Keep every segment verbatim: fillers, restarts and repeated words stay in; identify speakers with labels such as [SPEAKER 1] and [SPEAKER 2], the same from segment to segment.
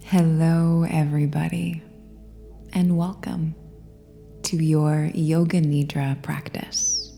[SPEAKER 1] Hello, everybody, and welcome to your Yoga Nidra practice.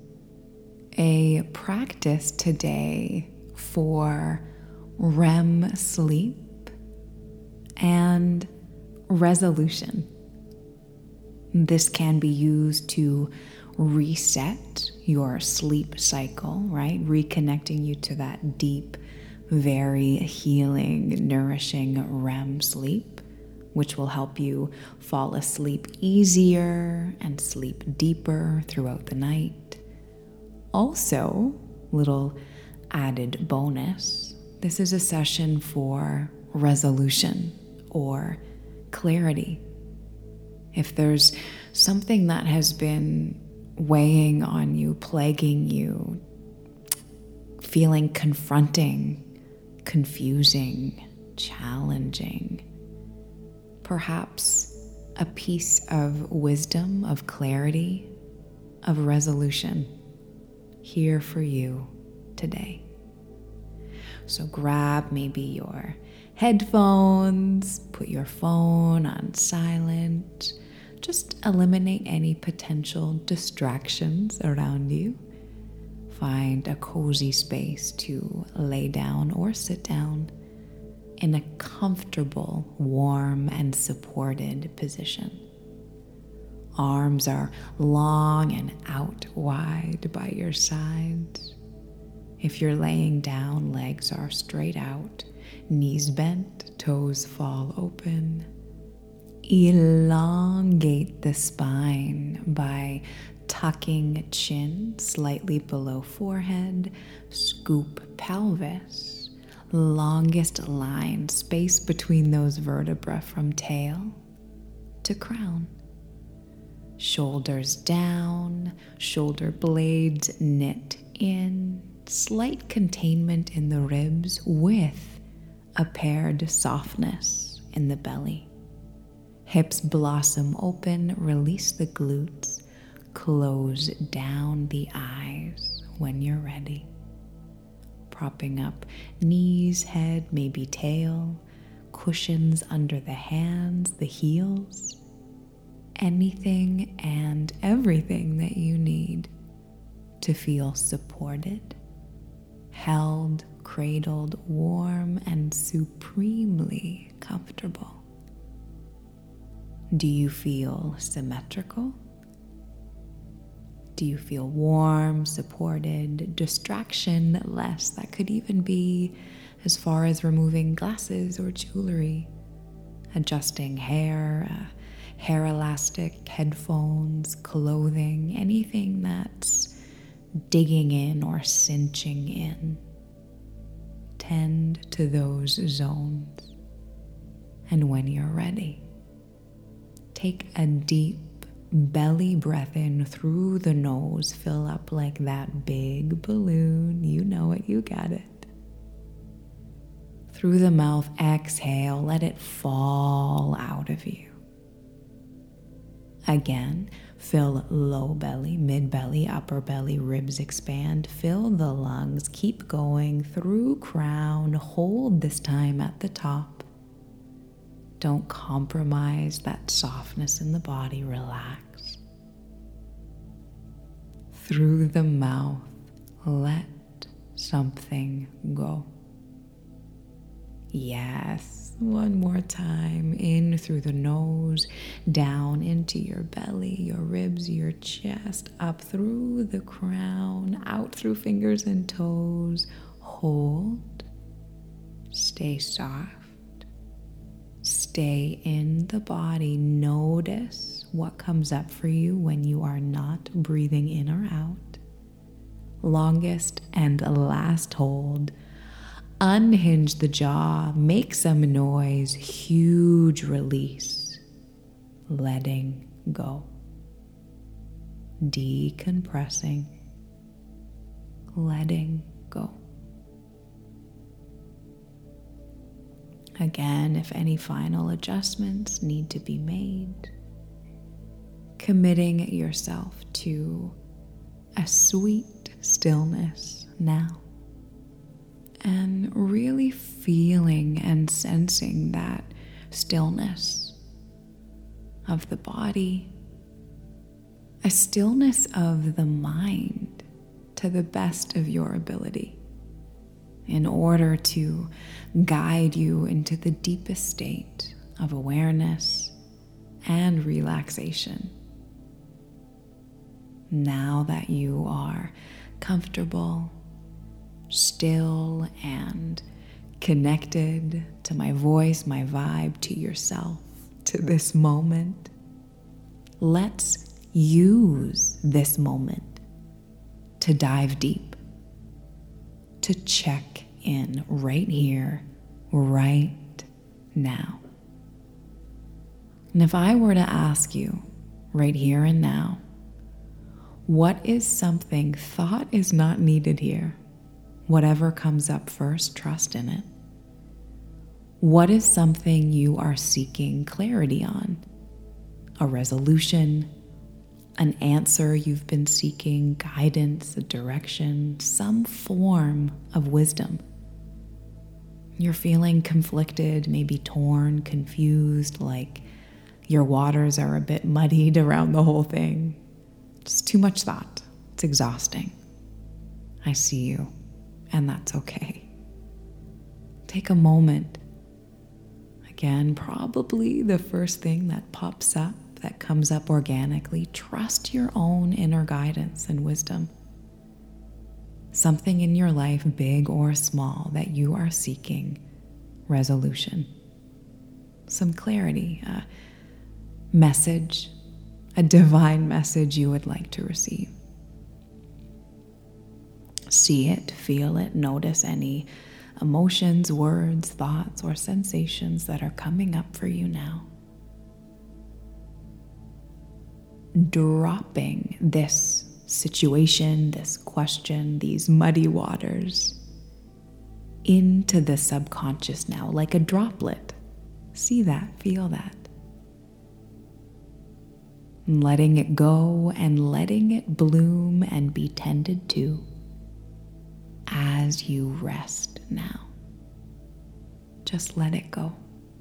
[SPEAKER 1] A practice today for R E M sleep and resolution. This can be used to reset your sleep cycle, right? Reconnecting you to that deep, very healing, nourishing R E M sleep, which will help you fall asleep easier and sleep deeper throughout the night. Also, little added bonus, this is a session for resolution or clarity. If there's something that has been weighing on you, plaguing you, feeling confronting, confusing, challenging, perhaps a piece of wisdom, of clarity, of resolution here for you today. So grab maybe your headphones, put your phone on silent, just eliminate any potential distractions around you. Find a cozy space to lay down or sit down in a comfortable, warm, and supported position. Arms are long and out wide by your sides. If you're laying down, legs are straight out, knees bent, toes fall open. Elongate the spine by tucking chin slightly below forehead, scoop pelvis, longest line, space between those vertebrae from tail to crown. Shoulders down, shoulder blades knit in, slight containment in the ribs with a paired softness in the belly. Hips blossom open, release the glutes, close down the eyes when you're ready. Propping up knees, head, maybe tail, cushions under the hands, the heels, anything and everything that you need to feel supported, held, cradled, warm, and supremely comfortable. Do you feel symmetrical? Do you feel warm, supported, distraction less? That could even be as far as removing glasses or jewelry, adjusting hair, uh, hair elastic, headphones, clothing, anything that's digging in or cinching in. Tend to those zones. And when you're ready, take a deep belly breath in through the nose. Fill up like that big balloon. You know it, you got it. Through the mouth, exhale. Let it fall out of you. Again, fill low belly, mid belly, upper belly, ribs expand. Fill the lungs. Keep going through crown. Hold this time at the top. Don't compromise that softness in the body. Relax. Through the mouth, let something go. Yes, one more time. In through the nose, down into your belly, your ribs, your chest, up through the crown, out through fingers and toes. Hold. Stay soft. Stay in the body. Notice what comes up for you when you are not breathing in or out. Longest and last hold. Unhinge the jaw. Make some noise. Huge release. Letting go. Decompressing. Letting go. Again, if any final adjustments need to be made, committing yourself to a sweet stillness now. And really feeling and sensing that stillness of the body, a stillness of the mind to the best of your ability, in order to guide you into the deepest state of awareness and relaxation. Now that you are comfortable, still, and connected to my voice, my vibe, to yourself, to this moment, let's use this moment to dive deep, to check in right here, right now. And if I were to ask you right here and now, what is something thought is not needed here? Whatever comes up first, trust in it. What is something you are seeking clarity on? A resolution, an answer you've been seeking, guidance, a direction, some form of wisdom. You're feeling conflicted, maybe torn, confused, like your waters are a bit muddied around the whole thing. Just too much thought. It's exhausting. I see you, and that's okay. Take a moment. Again, probably the first thing that pops up, that comes up organically, trust your own inner guidance and wisdom. Something in your life, big or small, that you are seeking resolution. Some clarity, a message, a divine message you would like to receive. See it, feel it, notice any emotions, words, thoughts, or sensations that are coming up for you now. Dropping this situation, this question, these muddy waters into the subconscious now, like a droplet. See that, feel that. Letting it go and letting it bloom and be tended to as you rest now. Just let it go.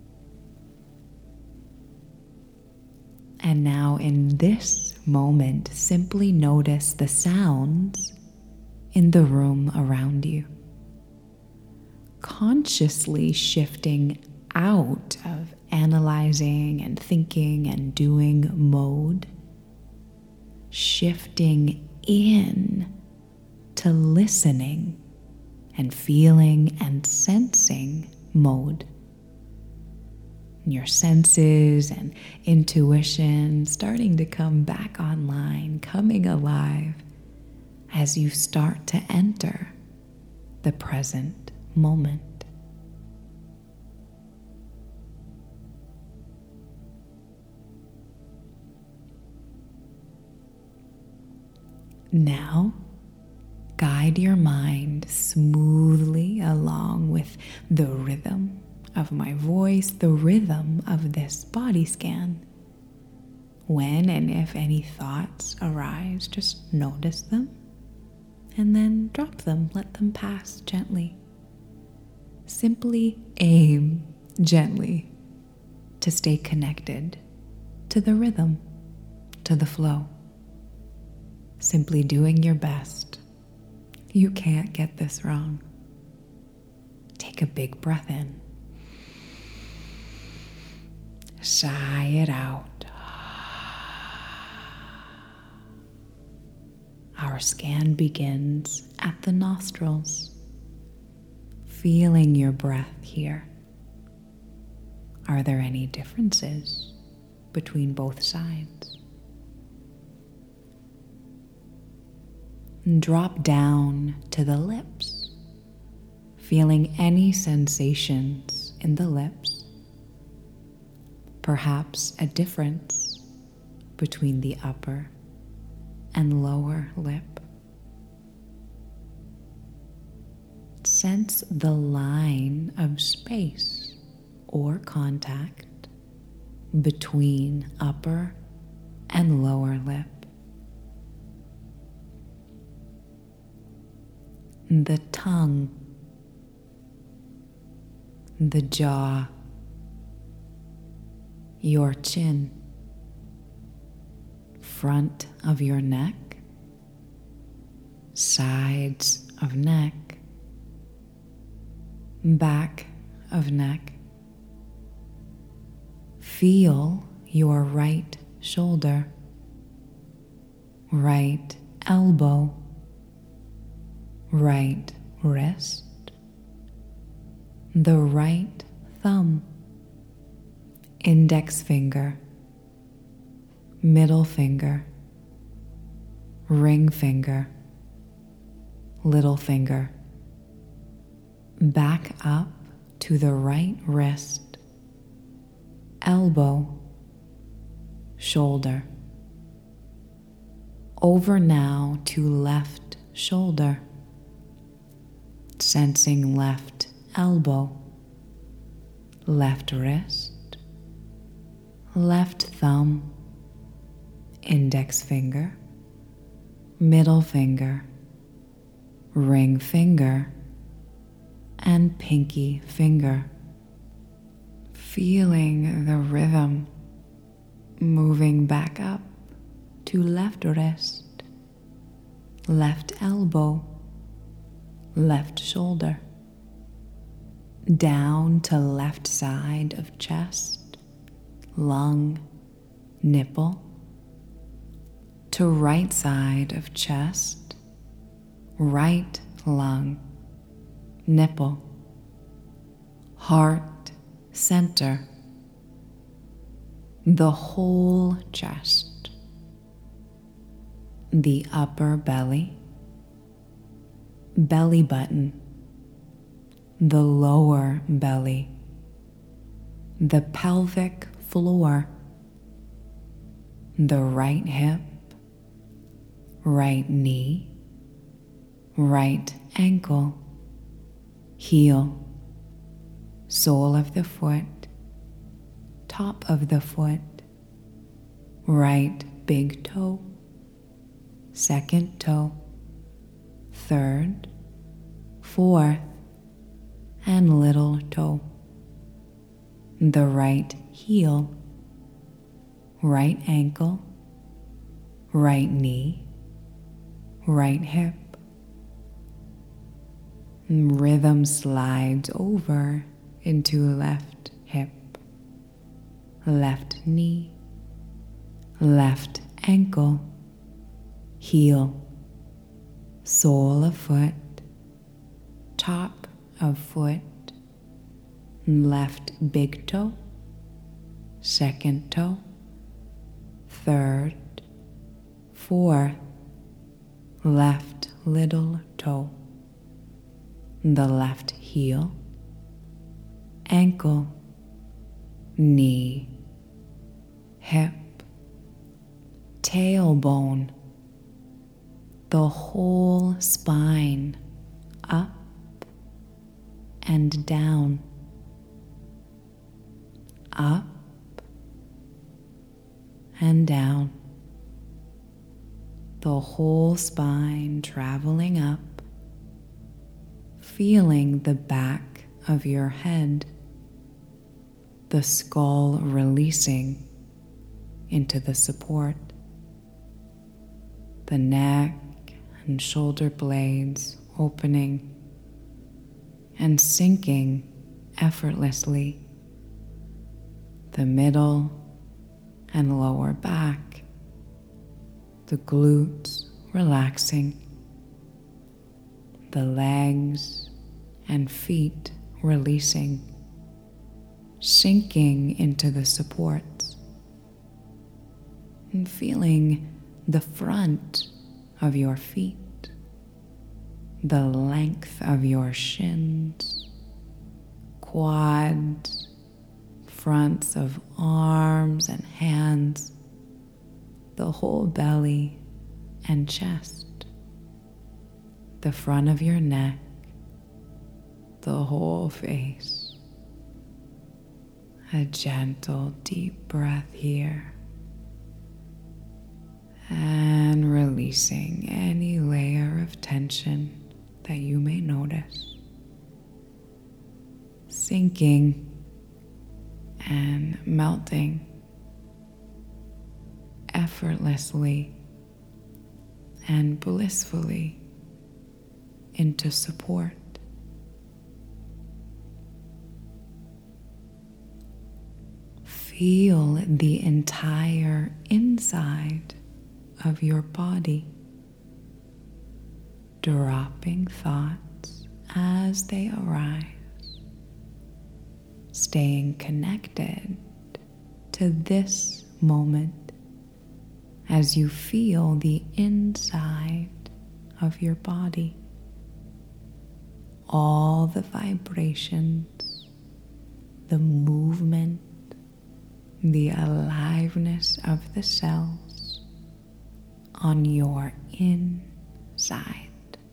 [SPEAKER 1] And now in this moment, simply notice the sounds in the room around you. Consciously shifting out of analyzing and thinking and doing mode, shifting in to listening and feeling and sensing mode. Your senses and intuition starting to come back online, coming alive as you start to enter the present moment. Now, guide your mind smoothly along with the rhythm of my voice, the rhythm of this body scan. When and if any thoughts arise, just notice them and then drop them, let them pass gently. Simply aim gently to stay connected to the rhythm, to the flow. Simply doing your best. You can't get this wrong. Take a big breath in. Sigh it out. Our scan begins at the nostrils. Feeling your breath here. Are there any differences between both sides? And drop down to the lips, feeling any sensations in the lips. Perhaps a difference between the upper and lower lip. Sense the line of space or contact between upper and lower lip. The tongue, the jaw, your chin, front of your neck, sides of neck, back of neck. Feel your right shoulder, right elbow, right wrist, the right thumb, index finger, middle finger, ring finger, little finger, back up to the right wrist, elbow, shoulder. Over now to left shoulder, sensing left elbow, left wrist, left thumb, index finger, middle finger, ring finger, and pinky finger. Feeling the rhythm moving back up to left wrist, left elbow, left shoulder, down to left side of chest, lung, nipple, to right side of chest, right lung, nipple, heart center, the whole chest, the upper belly, belly button, the lower belly, the pelvic floor, the right hip, right knee, right ankle, heel, sole of the foot, top of the foot, right big toe, second toe, third, fourth, and little toe, the right heel, right ankle, right knee, right hip. Rhythm slides over into left hip, left knee, left ankle, heel, sole of foot, top of foot, left big toe, second toe, third, fourth, left little toe, the left heel, ankle, knee, hip, tailbone, the whole spine, up and down, up and down, the whole spine traveling up, feeling the back of your head, the skull releasing into the support, the neck and shoulder blades opening and sinking effortlessly, the middle and lower back, the glutes relaxing, the legs and feet releasing, sinking into the supports, and feeling the front of your feet, the length of your shins, quads, fronts of arms and hands, the whole belly and chest, the front of your neck, the whole face. A gentle, deep breath here. And releasing any layer of tension that you may notice. Sinking and melting effortlessly and blissfully into support. Feel the entire inside of your body, dropping thoughts as they arise, staying connected to this moment as you feel the inside of your body, all the vibrations, the movement, the aliveness of the cells on your inside.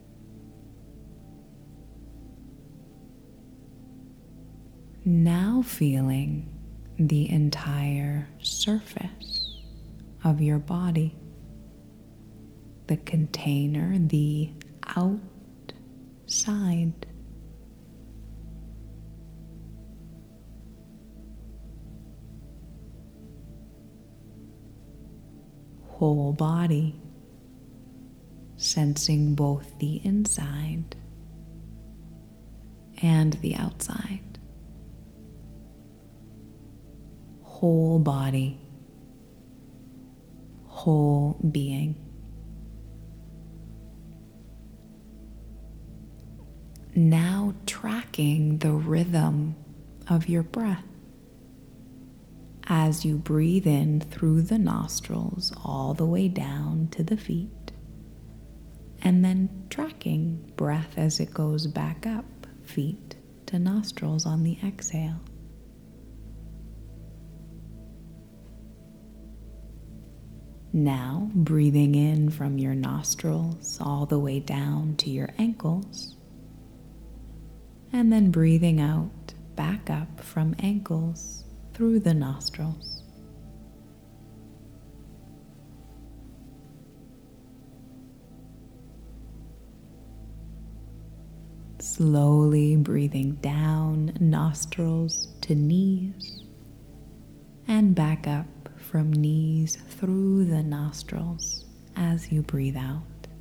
[SPEAKER 1] Now feeling the entire surface of your body, the container, the outside. Whole body, sensing both the inside and the outside. Whole body, whole being. Now tracking the rhythm of your breath as you breathe in through the nostrils all the way down to the feet, and then tracking breath as it goes back up, feet to nostrils on the exhale. Now breathing in from your nostrils all the way down to your ankles, and then breathing out back up from ankles through the nostrils. Slowly breathing down nostrils to knees and back up from knees through the nostrils as you breathe out.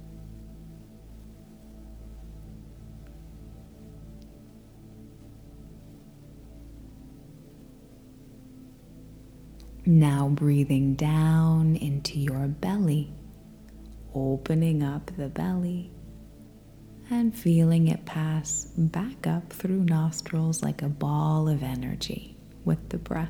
[SPEAKER 1] Now breathing down into your belly, opening up the belly and feeling it pass back up through nostrils like a ball of energy with the breath.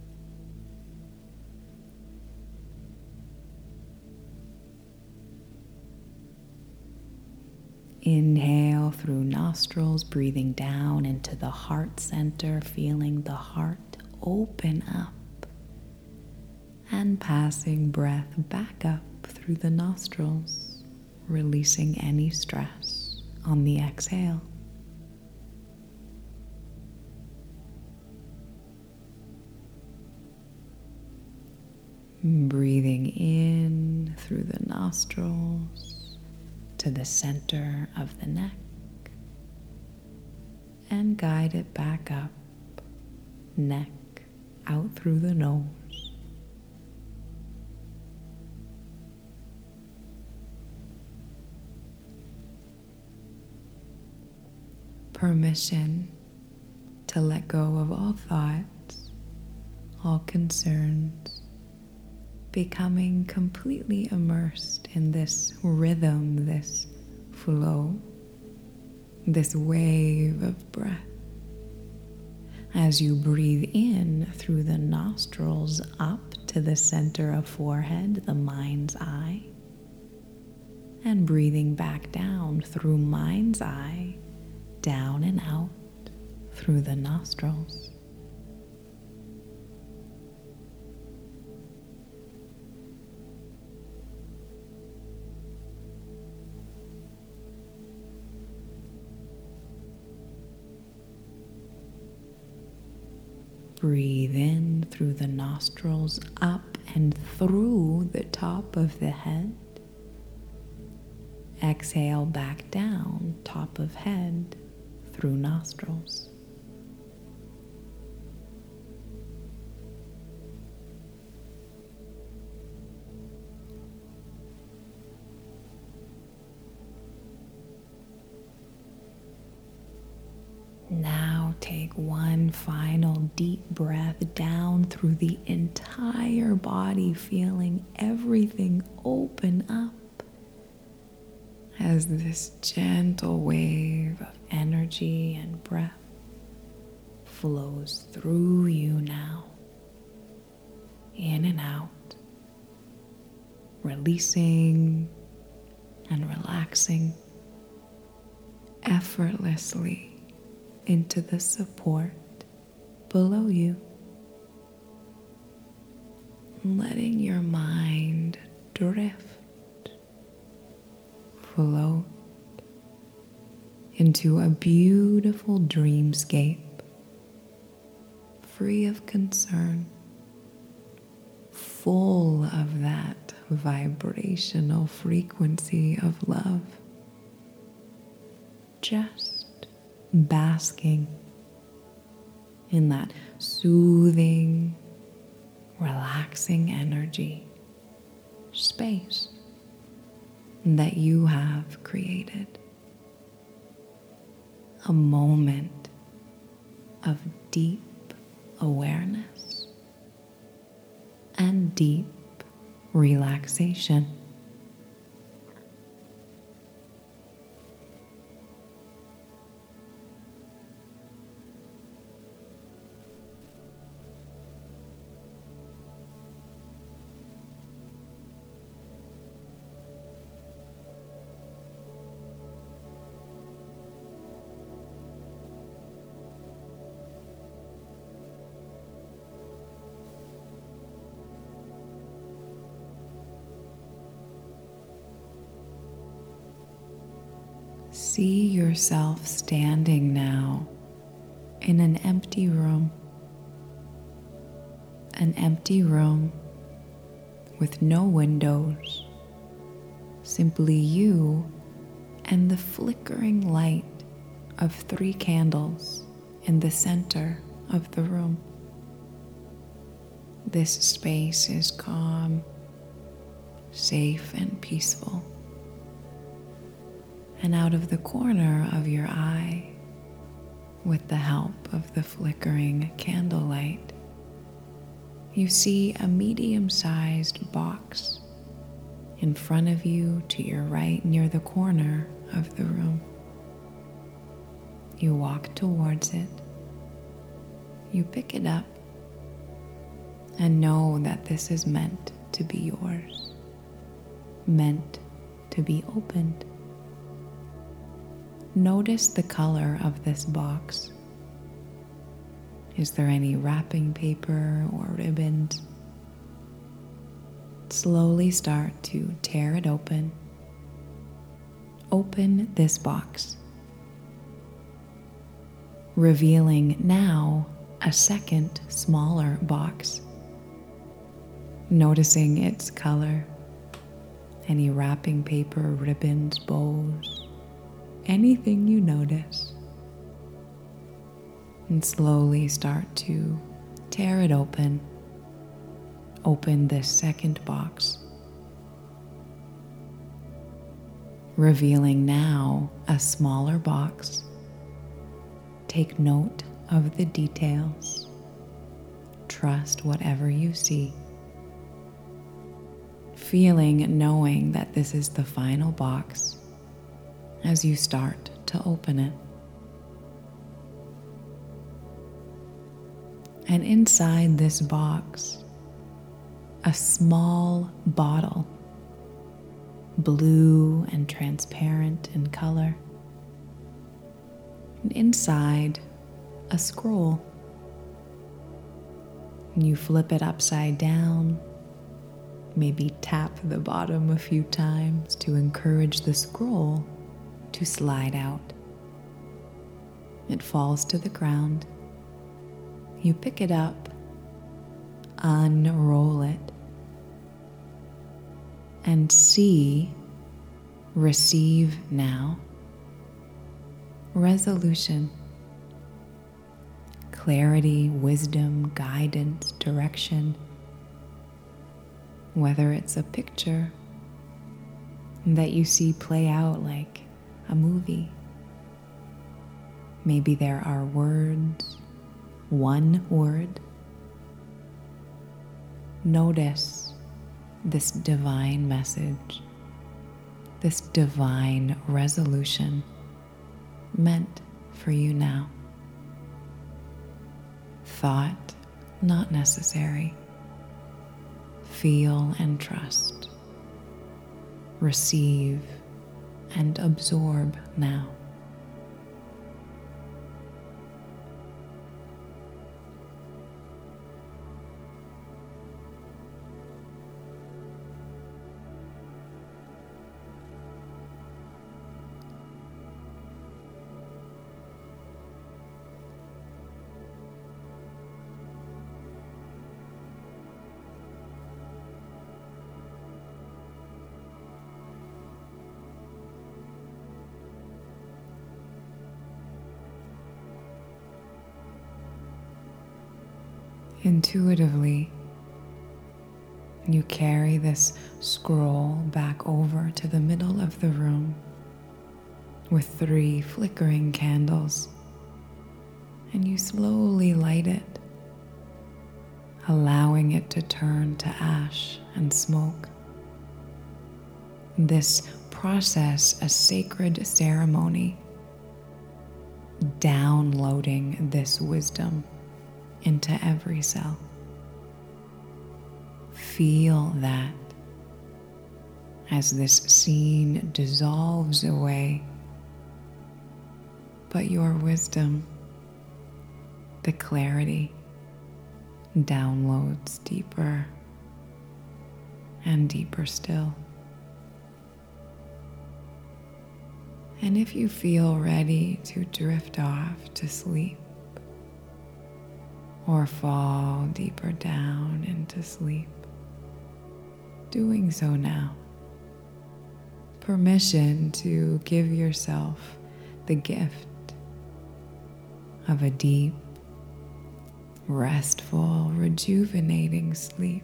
[SPEAKER 1] Inhale through nostrils, breathing down into the heart center, feeling the heart open up and passing breath back up through the nostrils, releasing any stress on the exhale. Breathing in through the nostrils to the center of the neck and guide it back up, neck out through the nose. Permission to let go of all thoughts, all concerns, becoming completely immersed in this rhythm, this flow, this wave of breath. As you breathe in through the nostrils up to the center of forehead, the mind's eye, and breathing back down through mind's eye, down and out through the nostrils. Breathe in through the nostrils up and through the top of the head. Exhale back down, top of head, through nostrils. take one final deep breath down through the entire body, feeling everything open up as this gentle wave of energy and breath flows through you now, in and out, releasing and relaxing effortlessly into the support below you, letting your mind drift, float into a beautiful dreamscape, free of concern, full of that vibrational frequency of love, just basking in that soothing, relaxing energy space that you have created. A moment of deep awareness and deep relaxation. See yourself standing now in an empty room, an empty room with no windows, simply you and the flickering light of three candles in the center of the room. This space is calm, safe, and peaceful. And out of the corner of your eye, with the help of the flickering candlelight, you see a medium-sized box in front of you to your right near the corner of the room. You walk towards it, you pick it up, and know that this is meant to be yours, meant to be opened. Notice the color of this box. Is there any wrapping paper or ribbons? Slowly start to tear it open. Open this box, revealing now a second smaller box. Noticing its color, any wrapping paper, ribbons, bows, anything you notice, and slowly start to tear it open. Open this second box, revealing now a smaller box. Take note of the details. Trust whatever you see. Feeling, knowing that this is the final box as you start to open it. And inside this box, a small bottle, blue and transparent in color. And inside, a scroll. And you flip it upside down, maybe tap the bottom a few times to encourage the scroll to slide out. It falls to the ground. You pick it up, unroll it, and see, receive now, resolution, clarity, wisdom, guidance, direction. Whether it's a picture that you see play out like a movie, Maybe there are words, one word. Notice this divine message, this divine resolution meant for you now. Thought not necessary. Feel and trust. Receive and absorb now. Intuitively, you carry this scroll back over to the middle of the room with three flickering candles, and you slowly light it, allowing it to turn to ash and smoke. This process, a sacred ceremony, downloading this wisdom into every cell. Feel that as this scene dissolves away, but your wisdom, the clarity, downloads deeper and deeper still. And if you feel ready to drift off to sleep, or fall deeper down into sleep, doing so now. Permission to give yourself the gift of a deep, restful, rejuvenating sleep.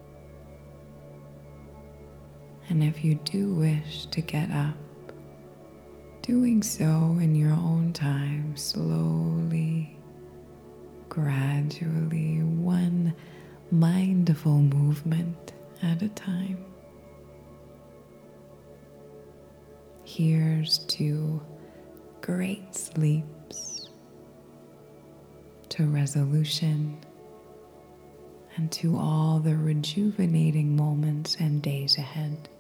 [SPEAKER 1] And if you do wish to get up, doing so in your own time, slowly, gradually, one mindful movement at a time. Here's to great sleeps, to resolution, and to all the rejuvenating moments and days ahead.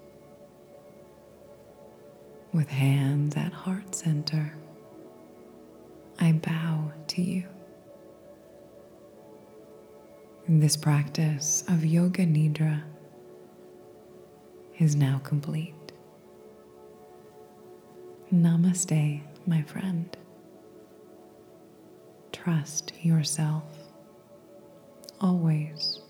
[SPEAKER 1] With hands at heart center, I bow to you. This practice of Yoga Nidra is now complete. Namaste, my friend. Trust yourself, always.